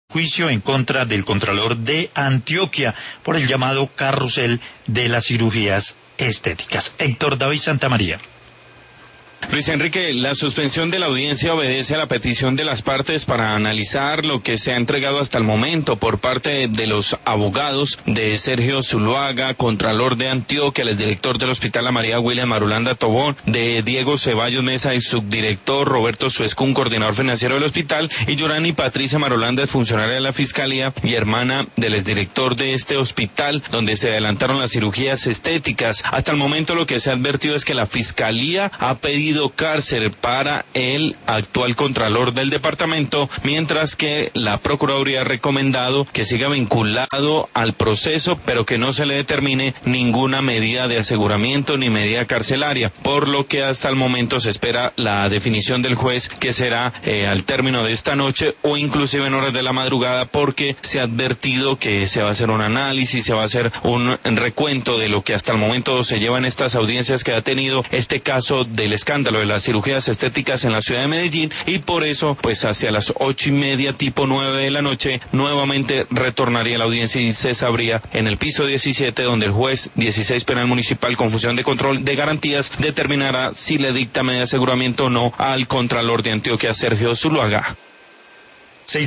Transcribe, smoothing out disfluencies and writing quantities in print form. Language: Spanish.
Juicio en contra del Contralor de Antioquia por el llamado carrusel de las cirugías estéticas. Héctor David Santamaría. Luis Enrique, la suspensión de la audiencia obedece a la petición de las partes para analizar lo que se ha entregado hasta el momento por parte de los abogados de Sergio Zuluaga, Contralor de Antioquia, el director del Hospital La María William Marulanda Tobón, de Diego Ceballos Mesa, el subdirector, Roberto Suescún, coordinador financiero del hospital, y Yorani Patricia Marulanda, funcionaria de la Fiscalía y hermana del exdirector de este hospital, donde se adelantaron las cirugías estéticas. Hasta el momento lo que se ha advertido es que la Fiscalía ha pedido cárcel para el actual contralor del departamento, mientras que la Procuraduría ha recomendado que siga vinculado al proceso, pero que no se le determine ninguna medida de aseguramiento ni medida carcelaria, por lo que hasta el momento se espera la definición del juez, que será al término de esta noche o inclusive en horas de la madrugada, porque se ha advertido que se va a hacer un análisis, se va a hacer un recuento de lo que hasta el momento se lleva en estas audiencias que ha tenido este caso del escándalo de las cirugías estéticas en la ciudad de Medellín, y por eso pues hacia las 8:30 tipo 9 de la noche nuevamente retornaría la audiencia y se sabría en el piso 17, donde el juez 16 penal municipal con función de control de garantías determinará si le dicta medida de aseguramiento o no al Contralor de Antioquia, Sergio Zuluaga.